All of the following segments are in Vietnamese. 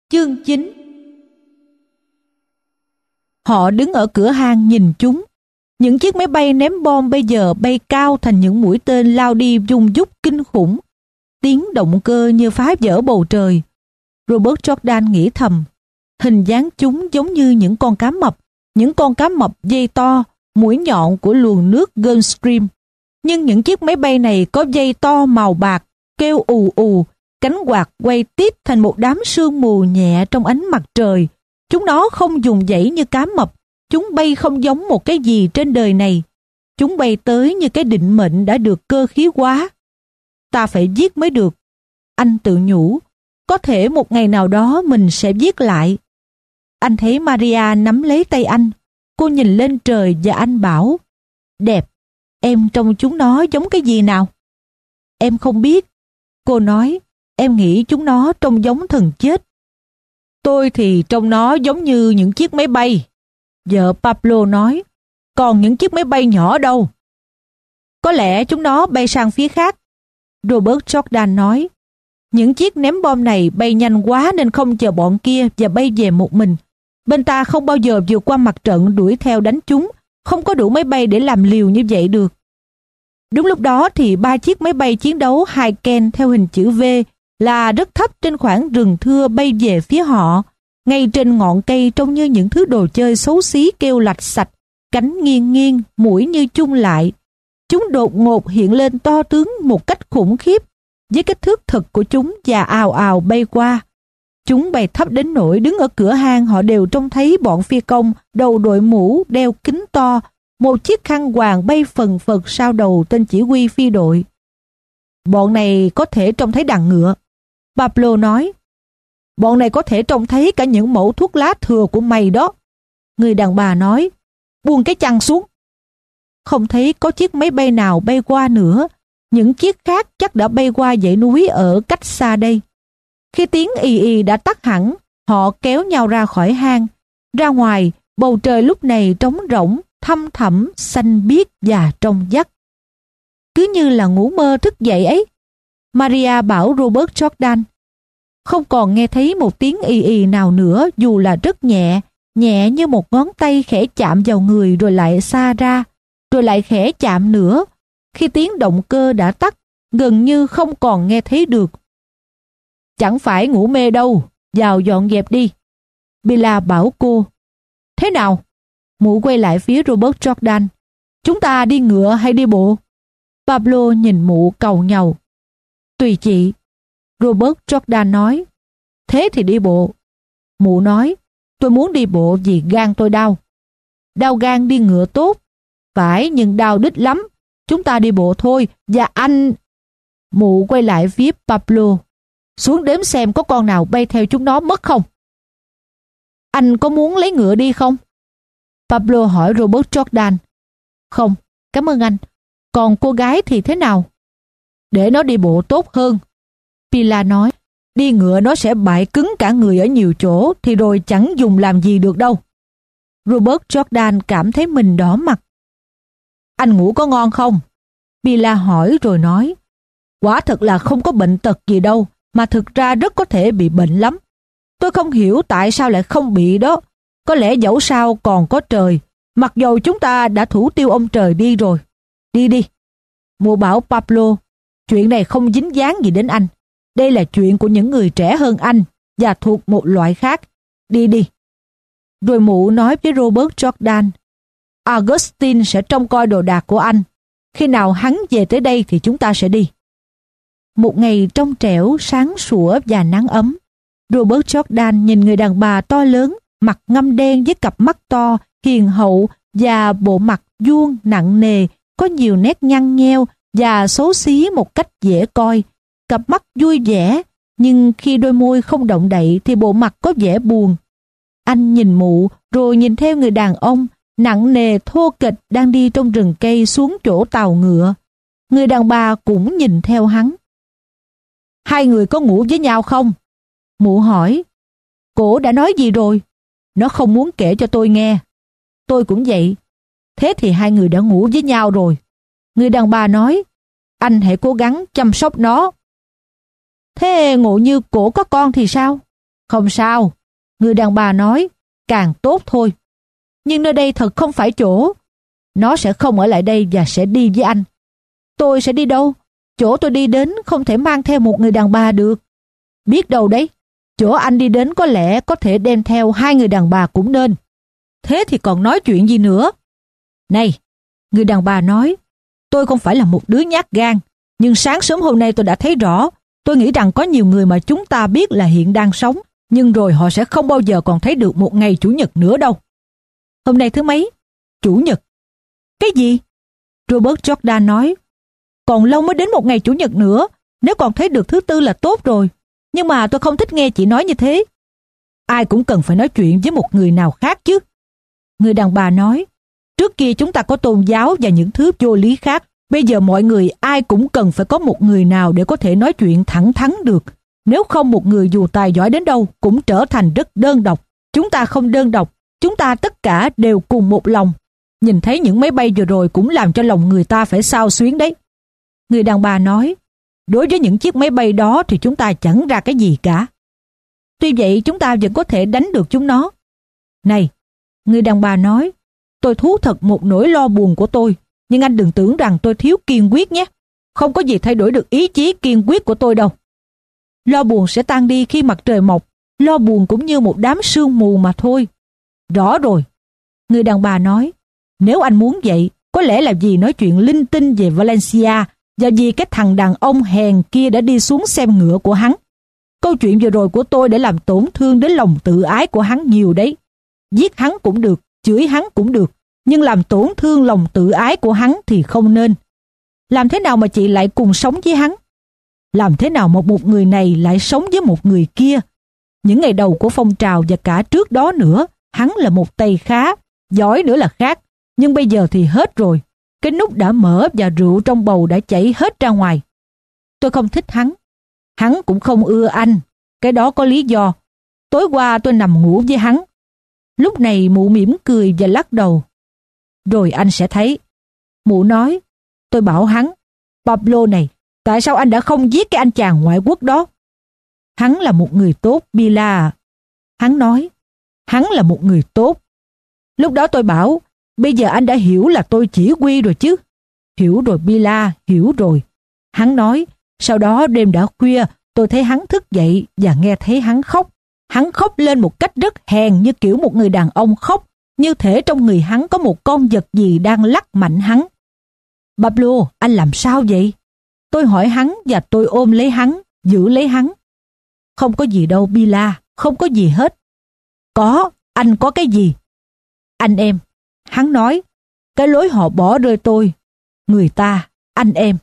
Chương 9. Họ đứng ở cửa hang nhìn chúng. Những chiếc máy bay ném bom bây giờ bay cao thành những mũi tên lao đi rung rúc kinh khủng. Tiếng động cơ như phá vỡ bầu trời. Robert Jordan nghĩ thầm, hình dáng chúng giống như những con cá mập, những con cá mập dây to, mũi nhọn của luồng nước Gulfstream. Nhưng những chiếc máy bay này có dây to màu bạc, kêu ù ù, cánh quạt quay tít thành một đám sương mù nhẹ trong ánh mặt trời. Chúng nó không dùng dãy như cá mập, chúng bay không giống một cái gì trên đời này. Chúng bay tới như cái định mệnh đã được cơ khí hóa. Ta phải giết mới được. Anh tự nhủ, có thể một ngày nào đó mình sẽ giết lại. Anh thấy Maria nắm lấy tay anh. Cô nhìn lên trời và anh bảo, đẹp, em trông chúng nó giống cái gì nào? Em không biết. Cô nói, em nghĩ chúng nó trông giống thần chết. Tôi thì trông nó giống như những chiếc máy bay. Vợ Pablo nói, còn những chiếc máy bay nhỏ đâu? Có lẽ chúng nó bay sang phía khác. Robert Jordan nói, những chiếc ném bom này bay nhanh quá nên không chờ bọn kia và bay về một mình. Bên ta không bao giờ vượt qua mặt trận đuổi theo đánh chúng, không có đủ máy bay để làm liều như vậy được. Đúng lúc đó thì 3 chiếc máy bay chiến đấu Haiken theo hình chữ V là rất thấp trên khoảng rừng thưa bay về phía họ. Ngay trên ngọn cây trông như những thứ đồ chơi xấu xí kêu lạch sạch, cánh nghiêng nghiêng, mũi như chung lại. Chúng đột ngột hiện lên to tướng một cách khủng khiếp, với kích thước thực của chúng và ào ào bay qua. Chúng bay thấp đến nỗi đứng ở cửa hang họ đều trông thấy bọn phi công đầu đội mũ đeo kính to, một chiếc khăn quàng bay phần phật sau đầu tên chỉ huy phi đội. Bọn này có thể trông thấy đàn ngựa. Pablo nói, bọn này có thể trông thấy cả những mẩu thuốc lá thừa của mày đó. Người đàn bà nói, buông cái chăn xuống. Không thấy có chiếc máy bay nào bay qua nữa. Những chiếc khác chắc đã bay qua dãy núi ở cách xa đây. Khi tiếng ì ì đã tắt hẳn, họ kéo nhau ra khỏi hang. Ra ngoài, bầu trời lúc này trống rỗng, thăm thẳm, xanh biếc và trong vắt. Cứ như là ngủ mơ thức dậy ấy. Maria bảo Robert Jordan. Không còn nghe thấy một tiếng ì ì nào nữa, dù là rất nhẹ, nhẹ như một ngón tay khẽ chạm vào người rồi lại xa ra, rồi lại khẽ chạm nữa. Khi tiếng động cơ đã tắt, gần như không còn nghe thấy được. Chẳng phải ngủ mê đâu, vào dọn dẹp đi. Billa bảo cô. Thế nào? Mụ quay lại phía Robert Jordan. Chúng ta đi ngựa hay đi bộ? Pablo nhìn mụ cầu nhàu. Tùy chị. Robert Jordan nói. Thế thì đi bộ. Mụ nói. Tôi muốn đi bộ vì gan tôi đau. Đau gan đi ngựa tốt. Phải, nhưng đau đít lắm. Chúng ta đi bộ thôi. Và anh... Mụ quay lại phía Pablo. Xuống đếm xem có con nào bay theo chúng nó mất không? Anh có muốn lấy ngựa đi không? Pablo hỏi Robert Jordan. Không, cảm ơn anh. Còn cô gái thì thế nào? Để nó đi bộ tốt hơn. Pila nói. Đi ngựa nó sẽ bại cứng cả người ở nhiều chỗ thì rồi chẳng dùng làm gì được đâu. Robert Jordan cảm thấy mình đỏ mặt. Anh ngủ có ngon không? Pila hỏi rồi nói. Quả thật là không có bệnh tật gì đâu, mà thực ra rất có thể bị bệnh lắm. Tôi không hiểu tại sao lại không bị đó. Có lẽ dẫu sao còn có trời, mặc dầu chúng ta đã thủ tiêu ông trời đi rồi. Đi đi. Mụ bảo Pablo, chuyện này không dính dáng gì đến anh. Đây là chuyện của những người trẻ hơn anh và thuộc một loại khác. Đi đi. Rồi mụ nói với Robert Jordan, Augustine sẽ trông coi đồ đạc của anh. Khi nào hắn về tới đây thì chúng ta sẽ đi. Một ngày trong trẻo, sáng sủa và nắng ấm. Robert Jordan nhìn người đàn bà to lớn, mặt ngăm đen với cặp mắt to, hiền hậu và bộ mặt vuông nặng nề, có nhiều nét nhăn nheo và xấu xí một cách dễ coi. Cặp mắt vui vẻ, nhưng khi đôi môi không động đậy thì bộ mặt có vẻ buồn. Anh nhìn mụ rồi nhìn theo người đàn ông nặng nề thô kệch đang đi trong rừng cây xuống chỗ tàu ngựa. Người đàn bà cũng nhìn theo hắn. Hai người có ngủ với nhau không? Mụ hỏi. Cổ đã nói gì rồi? Nó không muốn kể cho tôi nghe. Tôi cũng vậy. Thế thì hai người đã ngủ với nhau rồi. Người đàn bà nói. Anh hãy cố gắng chăm sóc nó. Thế ngộ như cổ có con thì sao? Không sao, người đàn bà nói, càng tốt thôi. Nhưng nơi đây thật không phải chỗ. Nó sẽ không ở lại đây và sẽ đi với anh. Tôi sẽ đi đâu? Chỗ tôi đi đến không thể mang theo một người đàn bà được. Biết đâu đấy, chỗ anh đi đến có lẽ có thể đem theo 2 người đàn bà cũng nên. Thế thì còn nói chuyện gì nữa? Này, người đàn bà nói, tôi không phải là một đứa nhát gan, nhưng sáng sớm hôm nay tôi đã thấy rõ. Tôi nghĩ rằng có nhiều người mà chúng ta biết là hiện đang sống, nhưng rồi họ sẽ không bao giờ còn thấy được một ngày Chủ nhật nữa đâu. Hôm nay thứ mấy? Chủ nhật. Cái gì? Robert Jordan nói, còn lâu mới đến một ngày Chủ nhật nữa, nếu còn thấy được thứ Tư là tốt rồi. Nhưng mà tôi không thích nghe chị nói như thế. Ai cũng cần phải nói chuyện với một người nào khác chứ. Người đàn bà nói, trước kia chúng ta có tôn giáo và những thứ vô lý khác. Bây giờ mọi người ai cũng cần phải có một người nào để có thể nói chuyện thẳng thắn được. Nếu không, một người dù tài giỏi đến đâu cũng trở thành rất đơn độc. Chúng ta không đơn độc, chúng ta tất cả đều cùng một lòng. Nhìn thấy những máy bay vừa rồi cũng làm cho lòng người ta phải xao xuyến đấy. Người đàn bà nói, đối với những chiếc máy bay đó thì chúng ta chẳng ra cái gì cả. Tuy vậy chúng ta vẫn có thể đánh được chúng nó. Này, người đàn bà nói, tôi thú thật một nỗi lo buồn của tôi, nhưng anh đừng tưởng rằng tôi thiếu kiên quyết nhé. Không có gì thay đổi được ý chí kiên quyết của tôi đâu. Lo buồn sẽ tan đi khi mặt trời mọc. Lo buồn cũng như một đám sương mù mà thôi. Rõ rồi. Người đàn bà nói, nếu anh muốn vậy, có lẽ là vì nói chuyện linh tinh về Valencia và vì cái thằng đàn ông hèn kia đã đi xuống xem ngựa của hắn. Câu chuyện vừa rồi của tôi đã làm tổn thương đến lòng tự ái của hắn nhiều đấy. Giết hắn cũng được, chửi hắn cũng được, nhưng làm tổn thương lòng tự ái của hắn thì không nên. Làm thế nào mà chị lại cùng sống với hắn? Làm thế nào mà một người này lại sống với một người kia? Những ngày đầu của phong trào và cả trước đó nữa, hắn là một tay khá, giỏi nữa là khác. Nhưng bây giờ thì hết rồi. Cái nút đã mở và rượu trong bầu đã chảy hết ra ngoài. Tôi không thích hắn. Hắn cũng không ưa anh. Cái đó có lý do. Tối qua tôi nằm ngủ với hắn. Lúc này mụ mỉm cười và lắc đầu. Rồi anh sẽ thấy. Mụ nói, tôi bảo hắn, Pablo này, tại sao anh đã không giết cái anh chàng ngoại quốc đó? Hắn là một người tốt, Bila. Hắn nói, hắn là một người tốt. Lúc đó tôi bảo, bây giờ anh đã hiểu là tôi chỉ huy rồi chứ. Hiểu rồi Bila, hiểu rồi. Hắn nói, sau đó đêm đã khuya, tôi thấy hắn thức dậy và nghe thấy hắn khóc. Hắn khóc lên một cách rất hèn, như kiểu một người đàn ông khóc, như thể trong người hắn có một con vật gì đang lắc mạnh hắn. Pablo, anh làm sao vậy? Tôi hỏi hắn và tôi ôm lấy hắn, giữ lấy hắn. Không có gì đâu Bila, không có gì hết. Có, anh có cái gì? Anh em. Hắn nói, cái lối họ bỏ rơi tôi. Người ta, anh em.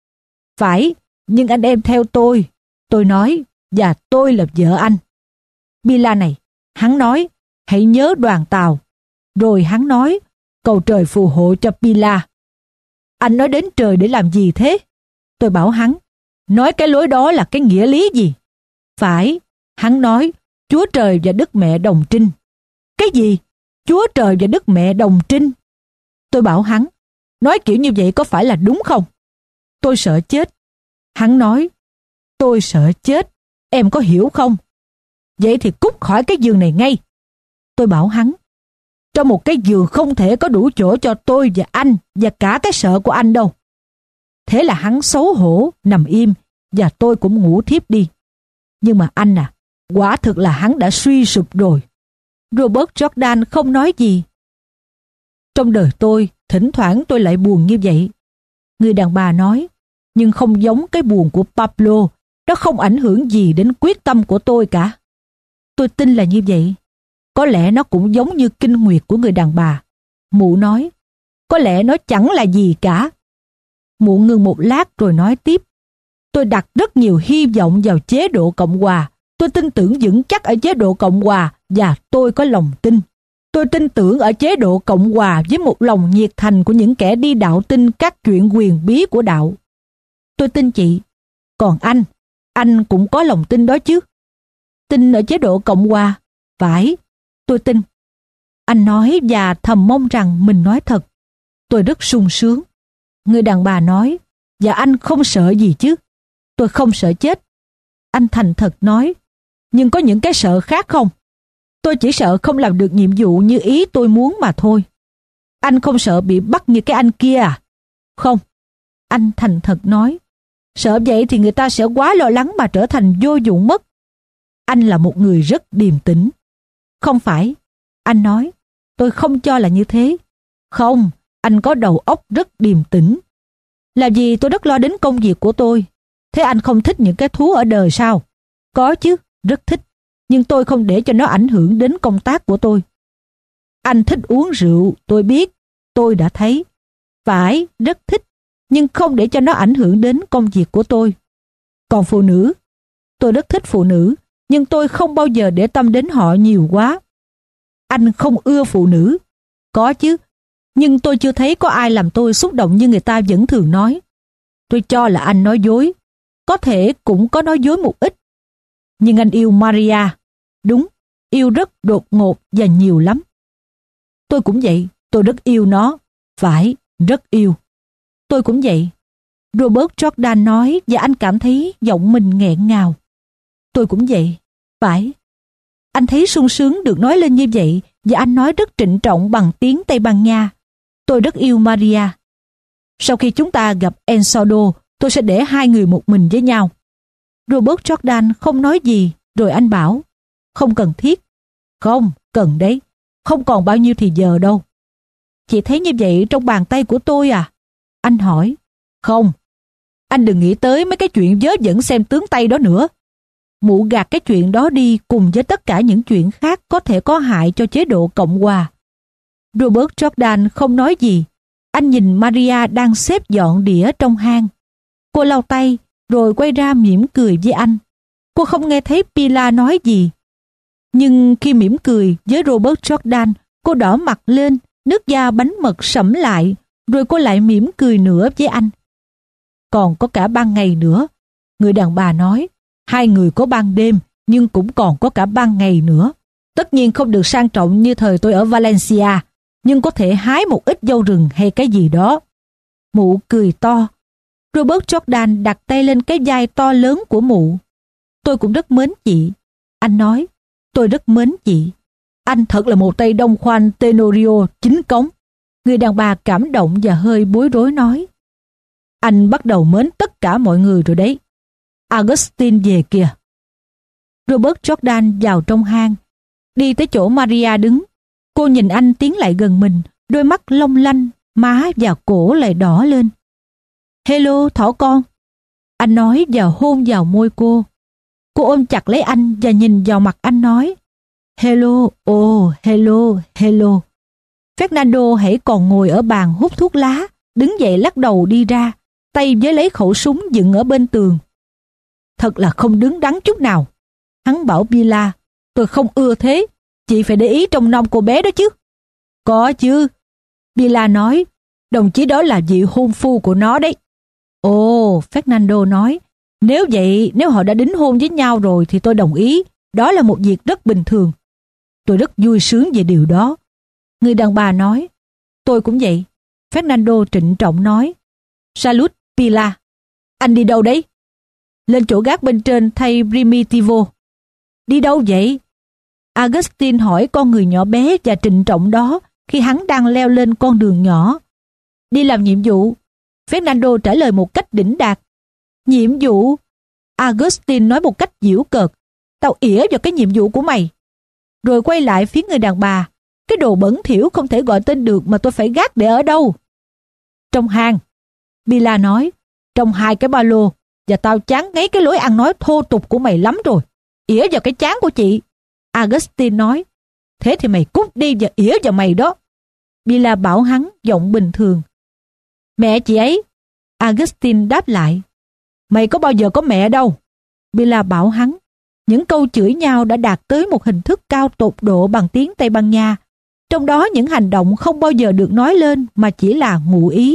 Phải, nhưng anh em theo tôi. Tôi nói, và tôi là vợ anh. Bila này, hắn nói, hãy nhớ đoàn tàu. Rồi hắn nói, cầu trời phù hộ cho Bila. Anh nói đến trời để làm gì thế? Tôi bảo hắn, nói cái lối đó là cái nghĩa lý gì? Phải, hắn nói, Chúa Trời và Đức Mẹ đồng trinh. Cái gì? Chúa Trời và Đức Mẹ đồng trinh? Tôi bảo hắn, nói kiểu như vậy có phải là đúng không? Tôi sợ chết. Hắn nói, tôi sợ chết, em có hiểu không? Vậy thì cút khỏi cái giường này ngay. Tôi bảo hắn, trong một cái giường không thể có đủ chỗ cho tôi và anh và cả cái sợ của anh đâu. Thế là hắn xấu hổ, nằm im và tôi cũng ngủ thiếp đi. Nhưng mà anh à, quả thực là hắn đã suy sụp rồi. Robert Jordan không nói gì. Trong đời tôi, thỉnh thoảng tôi lại buồn như vậy. Người đàn bà nói, nhưng không giống cái buồn của Pablo, nó không ảnh hưởng gì đến quyết tâm của tôi cả. Tôi tin là như vậy. Có lẽ nó cũng giống như kinh nguyệt của người đàn bà. Mụ nói, có lẽ nó chẳng là gì cả. Mụ ngừng một lát rồi nói tiếp, tôi đặt rất nhiều hy vọng vào chế độ Cộng hòa. Tôi tin tưởng vững chắc ở chế độ Cộng hòa và tôi có lòng tin. Tôi tin tưởng ở chế độ Cộng hòa với một lòng nhiệt thành của những kẻ đi đạo tin các chuyện huyền bí của đạo. Tôi tin chị. Còn anh cũng có lòng tin đó chứ. Tin ở chế độ Cộng hòa. Phải, tôi tin. Anh nói và thầm mong rằng mình nói thật. Tôi rất sung sướng. Người đàn bà nói, và anh không sợ gì chứ? Tôi không sợ chết. Anh thành thật nói, Nhưng có những cái sợ khác không? Tôi chỉ sợ không làm được nhiệm vụ như ý tôi muốn mà thôi. Anh không sợ bị bắt như cái anh kia à? Không, anh thành thật nói. Sợ vậy thì người ta sẽ quá lo lắng mà trở thành vô dụng mất. Anh là một người rất điềm tĩnh. Không phải, anh nói, tôi không cho là như thế. Không, anh có đầu óc rất điềm tĩnh. Làm gì tôi rất lo đến công việc của tôi. Thế anh không thích những cái thú ở đời sao? Có chứ, rất thích. Nhưng tôi không để cho nó ảnh hưởng đến công tác của tôi. Anh thích uống rượu, tôi biết, tôi đã thấy. Phải, rất thích, nhưng không để cho nó ảnh hưởng đến công việc của tôi. Còn phụ nữ, tôi rất thích phụ nữ, nhưng tôi không bao giờ để tâm đến họ nhiều quá. Anh không ưa phụ nữ. Có chứ, nhưng tôi chưa thấy có ai làm tôi xúc động như người ta vẫn thường nói. Tôi cho là anh nói dối. Có thể cũng có nói dối một ít. Nhưng anh yêu Maria. Đúng, yêu rất đột ngột và nhiều lắm. Tôi cũng vậy, tôi rất yêu nó. Phải, rất yêu. Tôi cũng vậy. Robert Jordan nói và anh cảm thấy giọng mình nghẹn ngào. Tôi cũng vậy. Phải. Anh thấy sung sướng được nói lên như vậy và anh nói rất trịnh trọng bằng tiếng Tây Ban Nha. Tôi rất yêu Maria. Sau khi chúng ta gặp Ensodo, tôi sẽ để hai người một mình với nhau. Robert Jordan không nói gì, rồi anh bảo, không cần thiết. Không, cần đấy. Không còn bao nhiêu thì giờ đâu. Chị thấy như vậy trong bàn tay của tôi à? Anh hỏi. Không. Anh đừng nghĩ tới mấy cái chuyện vớ vẩn xem tướng Tây đó nữa. Mụ gạt cái chuyện đó đi cùng với tất cả những chuyện khác có thể có hại cho chế độ Cộng hòa. Robert Jordan không nói gì. Anh nhìn Maria đang xếp dọn đĩa trong hang. Cô lau tay, rồi quay ra mỉm cười với anh. Cô không nghe thấy Pilar nói gì. Nhưng khi mỉm cười với Robert Jordan, cô đỏ mặt lên, nước da bánh mật sẫm lại, rồi cô lại mỉm cười nữa với anh. Còn có cả ban ngày nữa, người đàn bà nói. Hai người có ban đêm, nhưng cũng còn có cả ban ngày nữa. Tất nhiên không được sang trọng như thời tôi ở Valencia, nhưng có thể hái một ít dâu rừng hay cái gì đó. Mụ cười to. Robert Jordan đặt tay lên cái vai to lớn của mụ. Tôi cũng rất mến chị. Anh nói, tôi rất mến chị. Anh thật là một tay Đông Juan Tenorio chính cống. Người đàn bà cảm động và hơi bối rối nói. Anh bắt đầu mến tất cả mọi người rồi đấy. Augustine về kìa. Robert Jordan vào trong hang, đi tới chỗ Maria đứng. Cô nhìn anh tiến lại gần mình, đôi mắt long lanh, má và cổ lại đỏ lên. Hello, thỏ con. Anh nói và hôn vào môi cô. Cô ôm chặt lấy anh và nhìn vào mặt anh nói. Hello, oh, hello, hello. Fernando hãy còn ngồi ở bàn hút thuốc lá, đứng dậy lắc đầu đi ra, tay với lấy khẩu súng dựng ở bên tường. Thật là không đứng đắn chút nào. Hắn bảo Pilar, tôi không ưa thế, chị phải để ý trông nom cô bé đó chứ. Có chứ. Pilar nói, đồng chí đó là vị hôn phu của nó đấy. Ồ, Fernando nói, nếu vậy, nếu họ đã đính hôn với nhau rồi thì tôi đồng ý, đó là một việc rất bình thường. Tôi rất vui sướng về điều đó. Người đàn bà nói, tôi cũng vậy. Fernando trịnh trọng nói, Salut, Pilar. Anh đi đâu đấy? Lên chỗ gác bên trên thay Primitivo. Đi đâu vậy? Augustine hỏi con người nhỏ bé và trịnh trọng đó khi hắn đang leo lên con đường nhỏ. Đi làm nhiệm vụ. Fernando trả lời một cách đỉnh đạt. Nhiệm vụ? Augustine nói một cách giễu cợt. Tao ỉa vào cái nhiệm vụ của mày. Rồi quay lại phía người đàn bà. Cái đồ bẩn thỉu không thể gọi tên được mà tôi phải gác để ở đâu? Trong hang. Pilar nói. Trong hai cái ba lô. Và tao chán ngấy cái lối ăn nói thô tục của mày lắm rồi. Ỉa vào cái chán của chị. Augustine nói. Thế thì mày cút đi và ỉa vào mày đó. Pilar bảo hắn giọng bình thường. Mẹ chị ấy. Augustine đáp lại. Mày có bao giờ có mẹ đâu. Pilar bảo hắn. Những câu chửi nhau đã đạt tới một hình thức cao tột độ bằng tiếng Tây Ban Nha. Trong đó những hành động không bao giờ được nói lên mà chỉ là ngụ ý.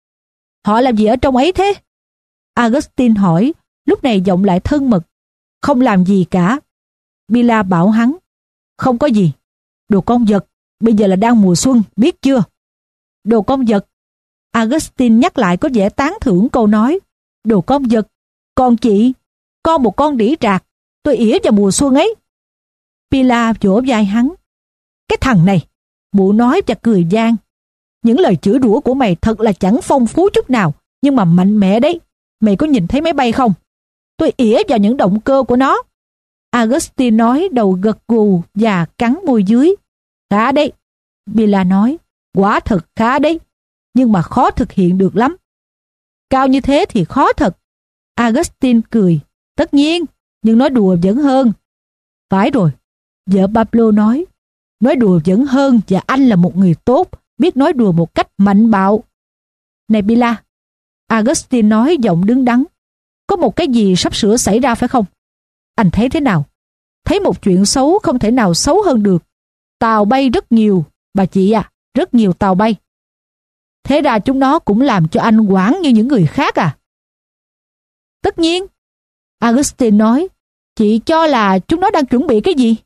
Họ làm gì ở trong ấy thế? Augustine hỏi, lúc này giọng lại thân mật. Không làm gì cả. Pilar bảo hắn. Không có gì. Đồ con vật, bây giờ là đang mùa xuân, biết chưa? Đồ con vật. Augustine nhắc lại có vẻ tán thưởng câu nói. Đồ con vật. Còn chị, con một con đĩ trạc. Tôi ỉa vào mùa xuân ấy. Pilar vỗ vai hắn. Cái thằng này, mụ nói và cười gian. Những lời chửi rủa của mày thật là chẳng phong phú chút nào, nhưng mà mạnh mẽ đấy. Mày có nhìn thấy máy bay không? Tôi ỉa vào những động cơ của nó. Augustine nói, đầu gật gù và cắn môi dưới. Khá đấy, Pilar nói. Quả thật khá đấy, nhưng mà khó thực hiện được lắm. Cao như thế thì khó thật. Augustine cười. Tất nhiên, nhưng nói đùa vẫn hơn. Phải rồi, vợ Pablo nói. Nói đùa vẫn hơn, và anh là một người tốt, biết nói đùa một cách mạnh bạo. Này Pilar, Augustine nói giọng đứng đắn. Có một cái gì sắp sửa xảy ra phải không? Anh thấy thế nào? Thấy một chuyện xấu không thể nào xấu hơn được. Tàu bay rất nhiều, bà chị à, rất nhiều tàu bay. Thế ra chúng nó cũng làm cho anh hoảng như những người khác à? Tất nhiên, Augustine nói. Chị cho là chúng nó đang chuẩn bị cái gì?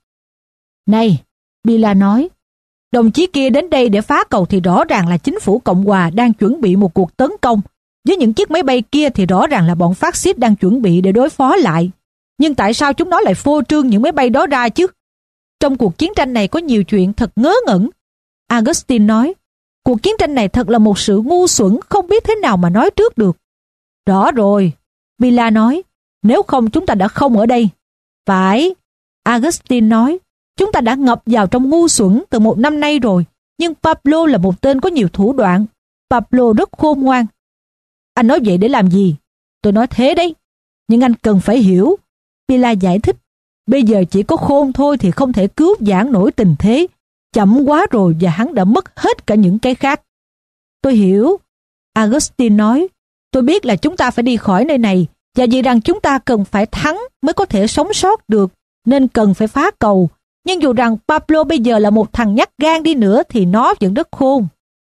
Này, Pilar nói, đồng chí kia đến đây để phá cầu thì rõ ràng là chính phủ Cộng hòa đang chuẩn bị một cuộc tấn công. Với những chiếc máy bay kia thì rõ ràng là bọn phát xít đang chuẩn bị để đối phó lại. Nhưng tại sao chúng nó lại phô trương những máy bay đó ra chứ? Trong cuộc chiến tranh này có nhiều chuyện thật ngớ ngẩn. Augustine nói, cuộc chiến tranh này thật là một sự ngu xuẩn, không biết thế nào mà nói trước được. Rõ rồi, Pilar nói, nếu không chúng ta đã không ở đây. Phải, Augustine nói, chúng ta đã ngập vào trong ngu xuẩn từ một năm nay rồi, nhưng Pablo là một tên có nhiều thủ đoạn. Pablo rất khôn ngoan. Anh nói vậy để làm gì? Tôi nói thế đấy, nhưng anh cần phải hiểu. Pilar giải thích, bây giờ chỉ có khôn thôi thì không thể cứu vãn nổi tình thế. Chậm quá rồi và hắn đã mất hết cả những cái khác. Tôi hiểu, Augustine nói, tôi biết là chúng ta phải đi khỏi nơi này, và vì rằng chúng ta cần phải thắng mới có thể sống sót được, nên cần phải phá cầu. Nhưng dù rằng Pablo bây giờ là một thằng nhát gan đi nữa thì nó vẫn rất khôn.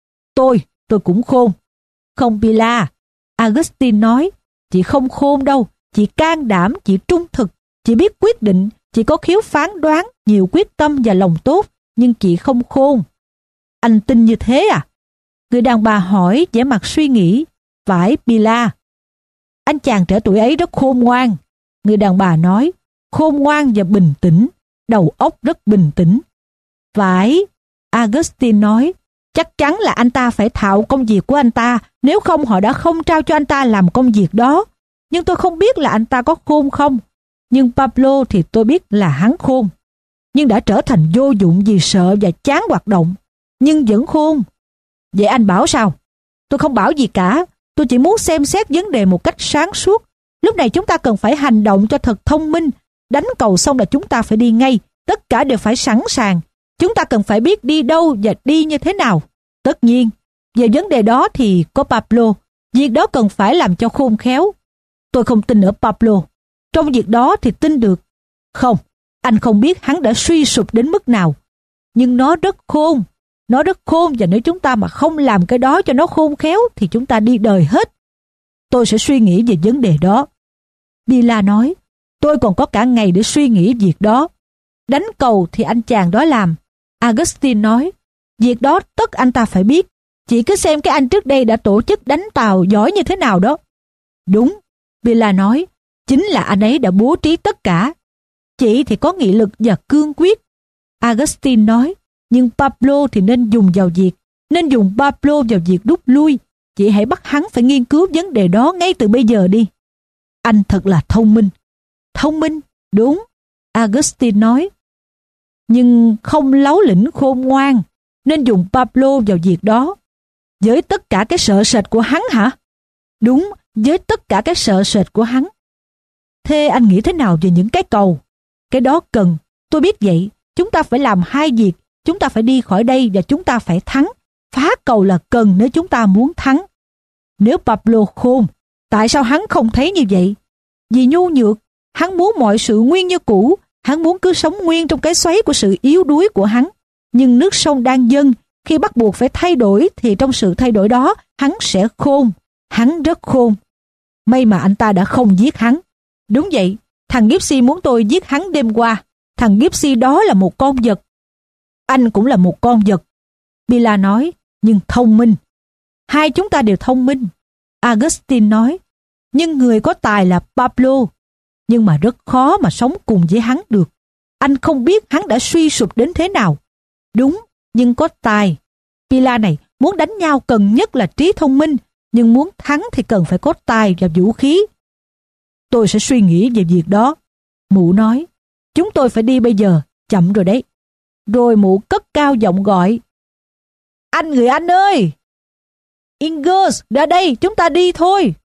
Tôi cũng khôn. Không Pilar, Augustine nói, chị không khôn đâu, chị can đảm, chị trung thực, chị biết quyết định, chị có khiếu phán đoán, nhiều quyết tâm và lòng tốt, nhưng chị không khôn. Anh tin như thế à? Người đàn bà hỏi vẻ mặt suy nghĩ. Phải Pilar. Anh chàng trẻ tuổi ấy rất khôn ngoan. Người đàn bà nói, khôn ngoan và bình tĩnh, đầu óc rất bình tĩnh. Phải, Augustine nói, chắc chắn là anh ta phải thạo công việc của anh ta, nếu không họ đã không trao cho anh ta làm công việc đó. Nhưng tôi không biết là anh ta có khôn không. Nhưng Pablo thì tôi biết là hắn khôn, nhưng đã trở thành vô dụng vì sợ và chán hoạt động, nhưng vẫn khôn. Vậy anh bảo sao? Tôi không bảo gì cả, tôi chỉ muốn xem xét vấn đề một cách sáng suốt. Lúc này chúng ta cần phải hành động cho thật thông minh. Đánh cầu xong là chúng ta phải đi ngay, tất cả đều phải sẵn sàng. Chúng ta cần phải biết đi đâu và đi như thế nào. Tất nhiên, về vấn đề đó thì có Pablo, việc đó cần phải làm cho khôn khéo. Tôi không tin ở Pablo. Trong việc đó thì tin được. Không, anh không biết hắn đã suy sụp đến mức nào. Nhưng nó rất khôn. Nó rất khôn, và nếu chúng ta mà không làm cái đó cho nó khôn khéo thì chúng ta đi đời hết. Tôi sẽ suy nghĩ về vấn đề đó. Pilar nói, tôi còn có cả ngày để suy nghĩ việc đó. Đánh cầu thì anh chàng đó làm. Augustine nói, việc đó tất anh ta phải biết. Chị cứ xem cái anh trước đây đã tổ chức đánh tàu giỏi như thế nào đó. Đúng, Pilar nói, chính là anh ấy đã bố trí tất cả. Chị thì có nghị lực và cương quyết. Augustine nói, nhưng Pablo thì nên dùng vào việc, nên dùng Pablo vào việc rút lui. Chị hãy bắt hắn phải nghiên cứu vấn đề đó ngay từ bây giờ đi. Anh thật là thông minh. Thông minh, đúng, Augustine nói. Nhưng không láu lĩnh khôn ngoan, nên dùng Pablo vào việc đó. Với tất cả cái sợ sệt của hắn hả? Đúng, với tất cả cái sợ sệt của hắn. Thế anh nghĩ thế nào về những cái cầu? Cái đó cần, tôi biết vậy. Chúng ta phải làm hai việc. Chúng ta phải đi khỏi đây và chúng ta phải thắng. Phá cầu là cần nếu chúng ta muốn thắng. Nếu Pablo khôn, tại sao hắn không thấy như vậy? Vì nhu nhược, hắn muốn mọi sự nguyên như cũ. Hắn muốn cứ sống nguyên trong cái xoáy của sự yếu đuối của hắn. Nhưng nước sông đang dâng, khi bắt buộc phải thay đổi thì trong sự thay đổi đó, hắn sẽ khôn. Hắn rất khôn. May mà anh ta đã không giết hắn. Đúng vậy, thằng Gypsy muốn tôi giết hắn đêm qua. Thằng Gypsy đó là một con vật. Anh cũng là một con vật, Pilar nói, nhưng thông minh. Hai chúng ta đều thông minh, Augustine nói. Nhưng người có tài là Pablo. nhưng mà rất khó mà sống cùng với hắn được. Anh không biết hắn đã suy sụp đến thế nào. Đúng, nhưng có tài. Pila này muốn đánh nhau cần nhất là trí thông minh, nhưng muốn thắng thì cần phải có tài và vũ khí. Tôi sẽ suy nghĩ về việc đó. Mụ nói, chúng tôi phải đi bây giờ, chậm rồi đấy. Rồi mụ cất cao giọng gọi, anh người anh ơi! Ingalls, ra đây, chúng ta đi thôi.